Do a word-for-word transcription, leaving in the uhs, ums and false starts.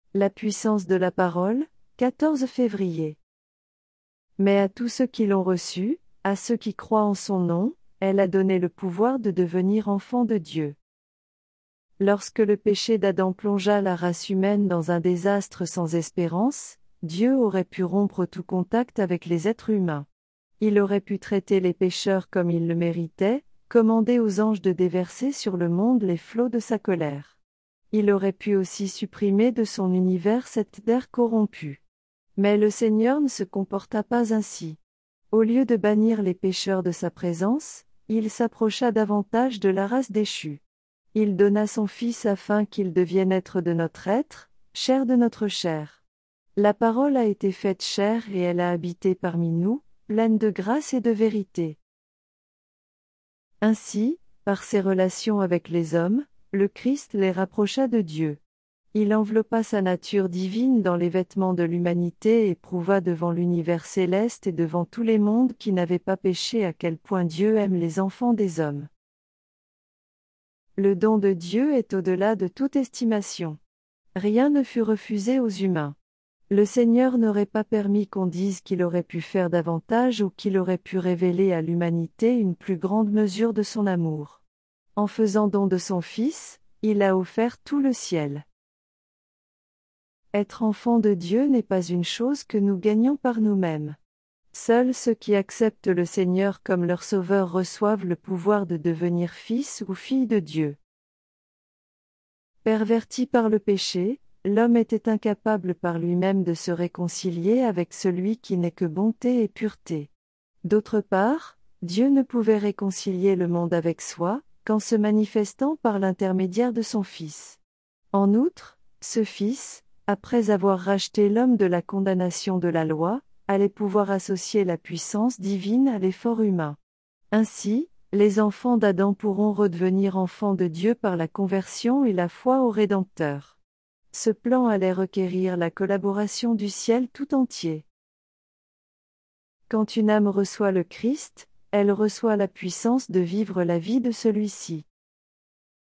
La puissance de la parole, quatorze février. Mais à tous ceux qui l'ont reçu, à ceux qui croient en son nom, elle a donné le pouvoir de devenir enfants de Dieu. Lorsque le péché d'Adam plongea la race humaine dans un désastre sans espérance, Dieu aurait pu rompre tout contact avec les êtres humains. Il aurait pu traiter les pécheurs comme ils le méritaient, commander aux anges de déverser sur le monde les flots de sa colère. Il aurait pu aussi supprimer de son univers cette terre corrompue. Mais le Seigneur ne se comporta pas ainsi. Au lieu de bannir les pécheurs de sa présence, il s'approcha davantage de la race déchue. Il donna son Fils afin qu'il devienne être de notre être, chair de notre chair. La parole a été faite chair et elle a habité parmi nous, pleine de grâce et de vérité. Ainsi, par ses relations avec les hommes, le Christ les rapprocha de Dieu. Il enveloppa sa nature divine dans les vêtements de l'humanité et prouva devant l'univers céleste et devant tous les mondes qui n'avaient pas péché à quel point Dieu aime les enfants des hommes. Le don de Dieu est au-delà de toute estimation. Rien ne fut refusé aux humains. Le Seigneur n'aurait pas permis qu'on dise qu'il aurait pu faire davantage ou qu'il aurait pu révéler à l'humanité une plus grande mesure de son amour. En faisant don de son Fils, il a offert tout le ciel. Être enfant de Dieu n'est pas une chose que nous gagnons par nous-mêmes. Seuls ceux qui acceptent le Seigneur comme leur Sauveur reçoivent le pouvoir de devenir fils ou fille de Dieu. Perverti par le péché, l'homme était incapable par lui-même de se réconcilier avec celui qui n'est que bonté et pureté. D'autre part, Dieu ne pouvait réconcilier le monde avec soi, qu'en se manifestant par l'intermédiaire de son Fils. En outre, ce Fils, après avoir racheté l'homme de la condamnation de la loi, allait pouvoir associer la puissance divine à l'effort humain. Ainsi, les enfants d'Adam pourront redevenir enfants de Dieu par la conversion et la foi au Rédempteur. Ce plan allait requérir la collaboration du ciel tout entier. Quand une âme reçoit le Christ, elle reçoit la puissance de vivre la vie de celui-ci.